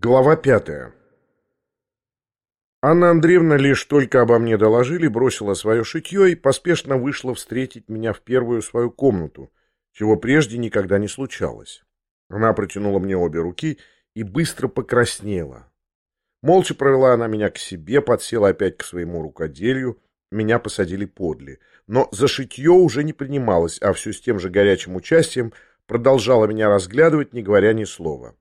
Глава 5. Анна Андреевна лишь только обо мне доложили, бросила свое шитье и поспешно вышла встретить меня в первую свою комнату, чего прежде никогда не случалось. Она протянула мне обе руки и быстро покраснела. Молча провела она меня к себе, подсела опять к своему рукоделию, меня посадили подле. Но за шитье уже не принималась, а все с тем же горячим участием продолжала меня разглядывать, не говоря ни слова.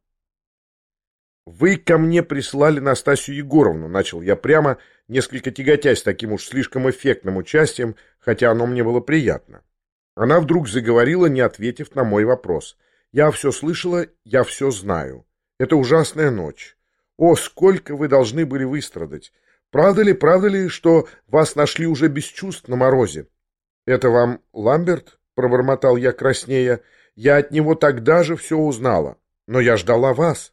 «Вы ко мне прислали Настасью Егоровну», — начал я прямо, несколько тяготясь таким уж слишком эффектным участием, хотя оно мне было приятно. Она вдруг заговорила, не ответив на мой вопрос. «Я все слышала, я все знаю. Это ужасная ночь. О, сколько вы должны были выстрадать! Правда ли, что вас нашли уже без чувств на морозе?» «Это вам Ламберт?» — пробормотал я краснея. «Я от него тогда же все узнала. Но я ждала вас.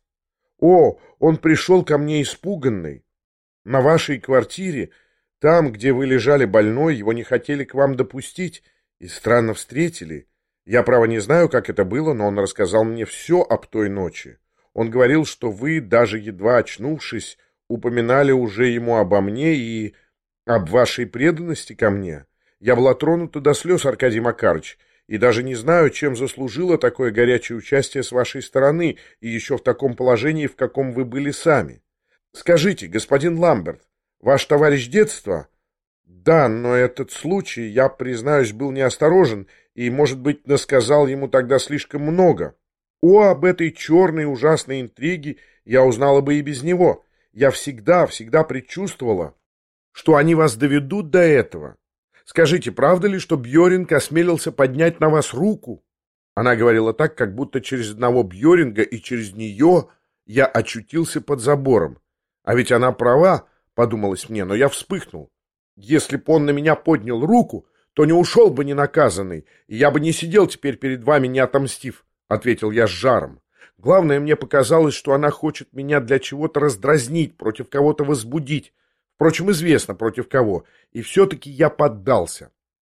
О, он пришел ко мне испуганный. На вашей квартире, там, где вы лежали больной, его не хотели к вам допустить и странно встретили. Я, право, не знаю, как это было, но он рассказал мне все об той ночи. Он говорил, что вы, даже едва очнувшись, упоминали уже ему обо мне и об вашей преданности ко мне. Я была тронута до слез, Аркадий Макарыч, и даже не знаю, чем заслужило такое горячее участие с вашей стороны, и еще в таком положении, в каком вы были сами. Скажите, господин Ламберт, ваш товарищ детства? Да, но этот случай, я, признаюсь, был неосторожен, и, может быть, насказал ему тогда слишком много. О, об этой черной ужасной интриге я узнала бы и без него. Я всегда предчувствовала, что они вас доведут до этого. Скажите, правда ли, что Бьеринг осмелился поднять на вас руку?» Она говорила так, как будто через одного Бьеринга и через нее я очутился под забором. А ведь она права, подумалось мне, но я вспыхнул. Если бы он на меня поднял руку, то не ушел бы ненаказанный, и я бы не сидел теперь перед вами, не отомстив, — ответил я с жаром. Главное, мне показалось, что она хочет меня для чего-то раздразнить, против кого-то возбудить. Впрочем, известно, против кого. И все-таки я поддался.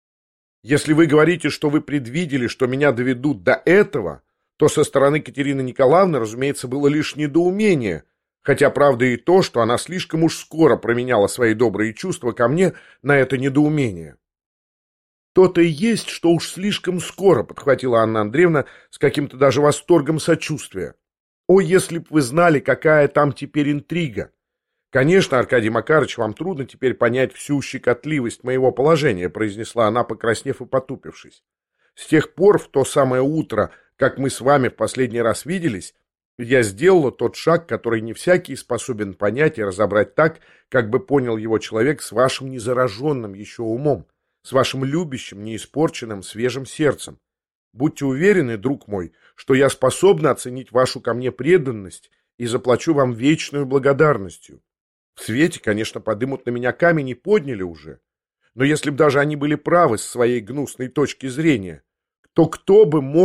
Если вы говорите, что вы предвидели, что меня доведут до этого, то со стороны Катерины Николаевны, разумеется, было лишь недоумение, хотя правда и то, что она слишком уж скоро променяла свои добрые чувства ко мне на это недоумение. «То-то и есть, что уж слишком скоро», — подхватила Анна Андреевна с каким-то даже восторгом сочувствия. «О, если б вы знали, какая там теперь интрига! Конечно, Аркадий Макарыч, вам трудно теперь понять всю щекотливость моего положения», — произнесла она, покраснев и потупившись. «С тех пор, в то самое утро, как мы с вами в последний раз виделись, я сделала тот шаг, который не всякий способен понять и разобрать так, как бы понял его человек с вашим незараженным еще умом, с вашим любящим, неиспорченным, свежим сердцем. Будьте уверены, друг мой, что я способна оценить вашу ко мне преданность и заплачу вам вечную благодарностью. В свете, конечно, подымут на меня камень и подняли уже. Но если бы даже они были правы с своей гнусной точки зрения, то кто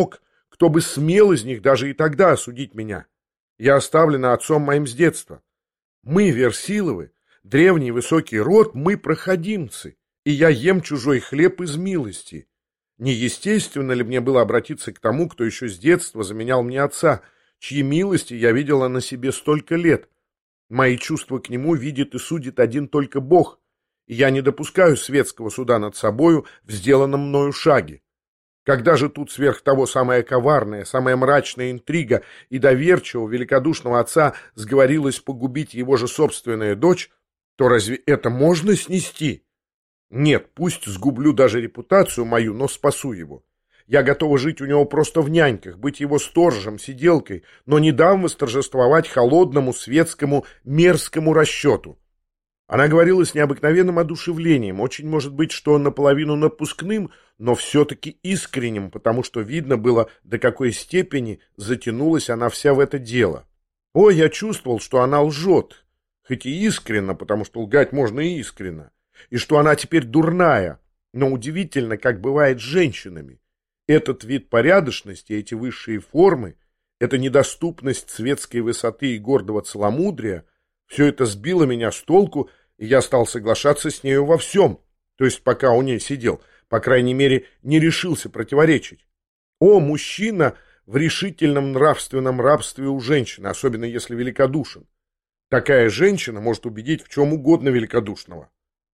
бы смел из них даже и тогда осудить меня? Я оставлена отцом моим с детства. Мы, Версиловы, древний высокий род, мы проходимцы, и я ем чужой хлеб из милости. Неестественно ли мне было обратиться к тому, кто еще с детства заменял мне отца, чьи милости я видела на себе столько лет? Мои чувства к нему видит и судит один только Бог, и я не допускаю светского суда над собою в сделанном мною шаге. Когда же тут сверх того самая коварная, самая мрачная интрига и доверчивого великодушного отца сговорилась погубить его же собственная дочь, то разве это можно снести? Нет, пусть сгублю даже репутацию мою, но спасу его. Я готова жить у него просто в няньках, быть его сторожем, сиделкой, но не дам восторжествовать холодному, светскому, мерзкому расчету. Она говорила с необыкновенным одушевлением, очень может быть, что наполовину напускным, но все-таки искренним, потому что видно было, до какой степени затянулась она вся в это дело. Ой, я чувствовал, что она лжет, хоть и искренно, потому что лгать можно и искренно, и что она теперь дурная, но удивительно, как бывает с женщинами. Этот вид порядочности, эти высшие формы, эта недоступность светской высоты и гордого целомудрия, все это сбило меня с толку, и я стал соглашаться с нею во всем, то есть пока у ней сидел, по крайней мере, не решился противоречить. О, мужчина в решительном нравственном рабстве у женщины, особенно если великодушен. Такая женщина может убедить в чем угодно великодушного.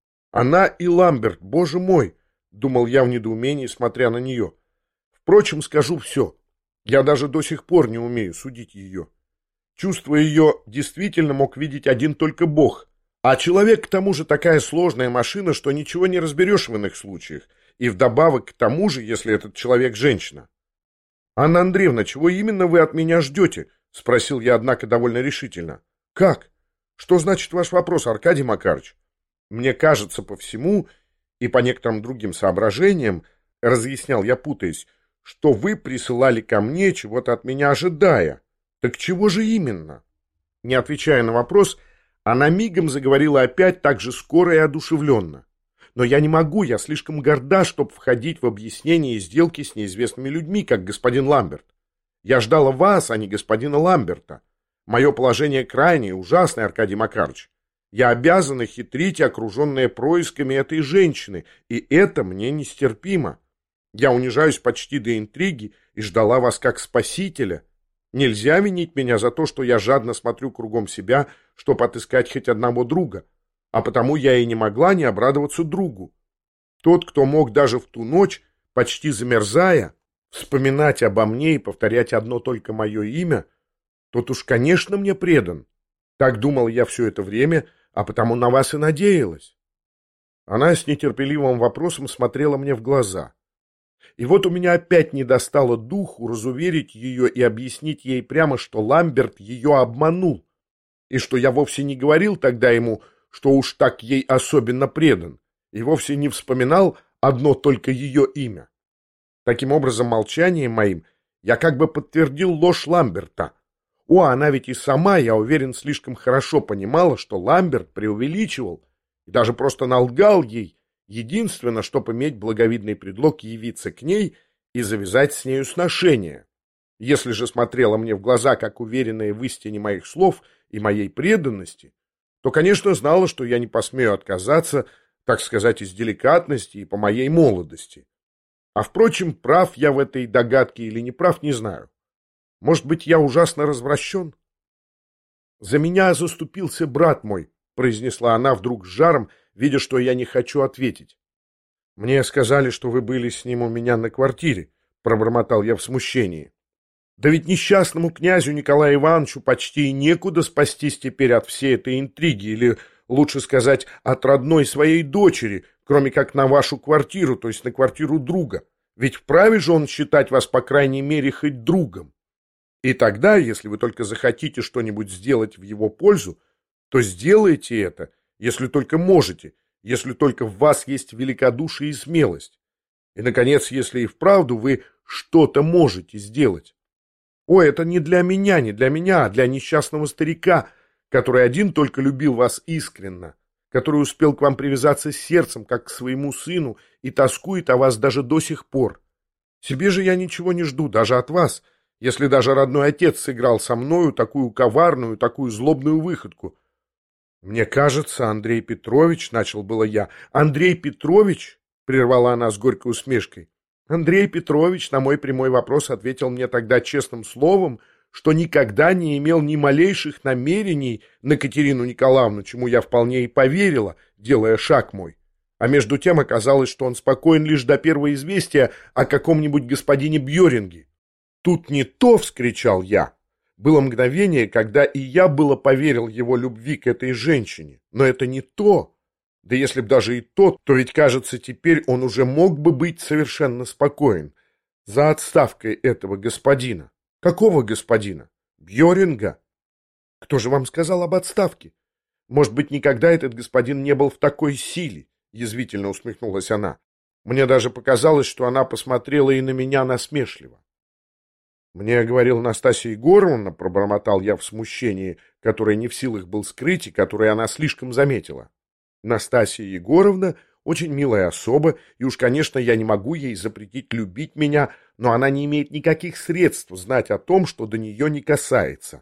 Она и Ламберт, боже мой, думал я в недоумении, смотря на нее. Впрочем, скажу все. Я даже до сих пор не умею судить ее. Чувство ее действительно мог видеть один только Бог. А человек, к тому же, такая сложная машина, что ничего не разберешь в иных случаях. И вдобавок к тому же, если этот человек женщина. «Анна Андреевна, чего именно вы от меня ждете?» — спросил я, однако, довольно решительно. «Как? Что значит ваш вопрос, Аркадий Макарович? Мне кажется, по всему и по некоторым другим соображениям, разъяснял я, путаясь, что вы присылали ко мне, чего-то от меня ожидая. Так чего же именно?» Не отвечая на вопрос, она мигом заговорила опять так же скоро и одушевленно. «Но я не могу, я слишком горда, чтобы входить в объяснение и сделки с неизвестными людьми, как господин Ламберт. Я ждала вас, а не господина Ламберта. Мое положение крайнее, ужасное, Аркадий Макарович. Я обязана хитрить, окруженная происками этой женщины, и это мне нестерпимо. Я унижаюсь почти до интриги и ждала вас как спасителя. Нельзя винить меня за то, что я жадно смотрю кругом себя, чтобы отыскать хоть одного друга, а потому я и не могла не обрадоваться другу. Тот, кто мог даже в ту ночь, почти замерзая, вспоминать обо мне и повторять одно только мое имя, тот уж, конечно, мне предан. Так думал я все это время, а потому на вас и надеялась». Она с нетерпеливым вопросом смотрела мне в глаза. И вот у меня опять не достало духу разуверить ее и объяснить ей прямо, что Ламберт ее обманул, и что я вовсе не говорил тогда ему, что уж так ей особенно предан, и вовсе не вспоминал одно только ее имя. Таким образом, молчанием моим я как бы подтвердил ложь Ламберта. Она ведь и сама, я уверен, слишком хорошо понимала, что Ламберт преувеличивал и даже просто налгал ей, единственно, чтобы иметь благовидный предлог явиться к ней и завязать с нею сношение. Если же смотрела мне в глаза, как уверенная в истине моих слов и моей преданности, то, конечно, знала, что я не посмею отказаться, так сказать, из деликатности и по моей молодости. А, впрочем, прав я в этой догадке или не прав, не знаю. Может быть, я ужасно развращен? «За меня заступился брат мой», — произнесла она вдруг с жаром, видя, что я не хочу ответить. «Мне сказали, что вы были с ним у меня на квартире», — пробормотал я в смущении. «Да ведь несчастному князю Николаю Ивановичу почти и некуда спастись теперь от всей этой интриги, или, лучше сказать, от родной своей дочери, кроме как на вашу квартиру, то есть на квартиру друга. Ведь вправе же он считать вас, по крайней мере, хоть другом. И тогда, если вы только захотите что-нибудь сделать в его пользу, то сделайте это, если только можете, если только в вас есть великодушие и смелость. И, наконец, если и вправду вы что-то можете сделать. Это не для меня, а для несчастного старика, который один только любил вас искренно, который успел к вам привязаться сердцем, как к своему сыну, и тоскует о вас даже до сих пор. Себе же я ничего не жду, даже от вас, если даже родной отец сыграл со мною такую коварную, такую злобную выходку. Мне кажется, Андрей Петрович, — начал было я. Андрей Петрович, — прервала она с горькой усмешкой, — Андрей Петрович на мой прямой вопрос ответил мне тогда честным словом, что никогда не имел ни малейших намерений на Катерину Николаевну, чему я вполне и поверила, делая шаг мой. А между тем оказалось, что он спокоен лишь до первого известия о каком-нибудь господине Бьеринге. «Тут не то!» — вскричал я. Было мгновение, когда и я было поверил его любви к этой женщине. Но это не то. Да если б даже и то, то ведь, кажется, теперь он уже мог бы быть совершенно спокоен. За отставкой этого господина. Какого господина? Бьеринга. Кто же вам сказал об отставке? Может быть, никогда этот господин не был в такой силе? Язвительно усмехнулась она. Мне даже показалось, что она посмотрела и на меня насмешливо. «Мне говорила Настасья Егоровна», — пробормотал я в смущении, которое не в силах был скрыть и которое она слишком заметила. «Настасья Егоровна очень милая особа, и уж, конечно, я не могу ей запретить любить меня, но она не имеет никаких средств знать о том, что до нее не касается».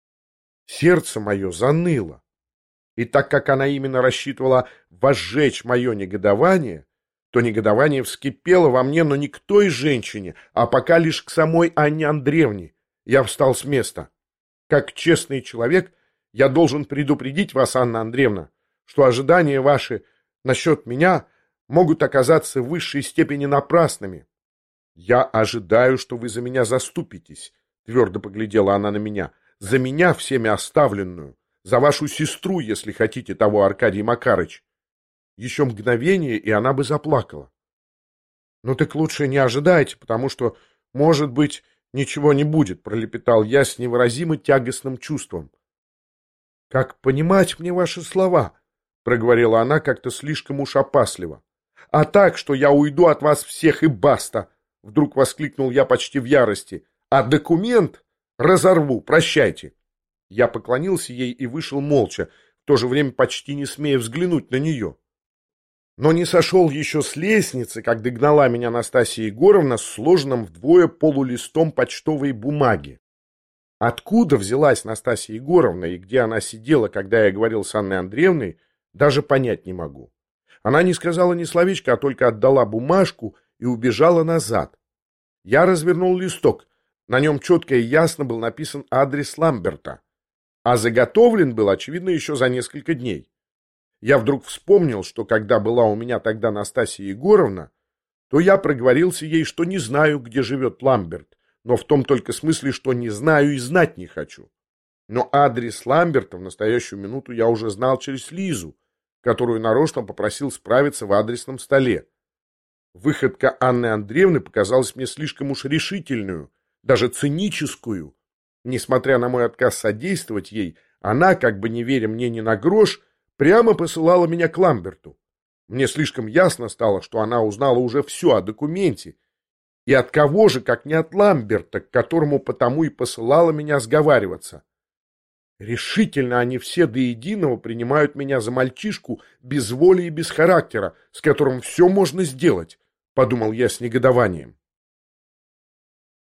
Сердце мое заныло. И так как она именно рассчитывала возжечь мое негодование, то негодование вскипело во мне, но не к той женщине, а пока лишь к самой Анне Андреевне. Я встал с места. Как честный человек, я должен предупредить вас, Анна Андреевна, что ожидания ваши насчет меня могут оказаться в высшей степени напрасными. Я ожидаю, что вы за меня заступитесь, твердо поглядела она на меня, за меня всеми оставленную, за вашу сестру, если хотите того, Аркадий Макарыч. Еще мгновение, и она бы заплакала. Ну так лучше не ожидайте, потому что, может быть, ничего не будет, пролепетал я с невыразимо тягостным чувством. Как понимать мне ваши слова? Проговорила она как-то слишком уж опасливо. А так, что я уйду от вас всех и баста, вдруг воскликнул я почти в ярости. А документ разорву, прощайте. Я поклонился ей и вышел молча, в то же время почти не смея взглянуть на нее. Но не сошел еще с лестницы, как догнала меня Настасья Егоровна с сложенным вдвое полулистом почтовой бумаги. Откуда взялась Настасья Егоровна и где она сидела, когда я говорил с Анной Андреевной, даже понять не могу. Она не сказала ни словечка, а только отдала бумажку и убежала назад. Я развернул листок. На нем четко и ясно был написан адрес Ламберта, а заготовлен был, очевидно, еще за несколько дней. Я вдруг вспомнил, что когда была у меня тогда Настасья Егоровна, то я проговорился ей, что не знаю, где живет Ламберт, но в том только смысле, что не знаю и знать не хочу. Но адрес Ламберта в настоящую минуту я уже знал через Лизу, которую нарочно попросил справиться в адресном столе. Выходка Анны Андреевны показалась мне слишком уж решительную, даже циническую. Несмотря на мой отказ содействовать ей, она, как бы не веря мне ни на грош, прямо посылала меня к Ламберту. Мне слишком ясно стало, что она узнала уже все о документе. И от кого же, как не от Ламберта, к которому потому и посылала меня сговариваться. Решительно они все до единого принимают меня за мальчишку без воли и без характера, с которым все можно сделать, подумал я с негодованием.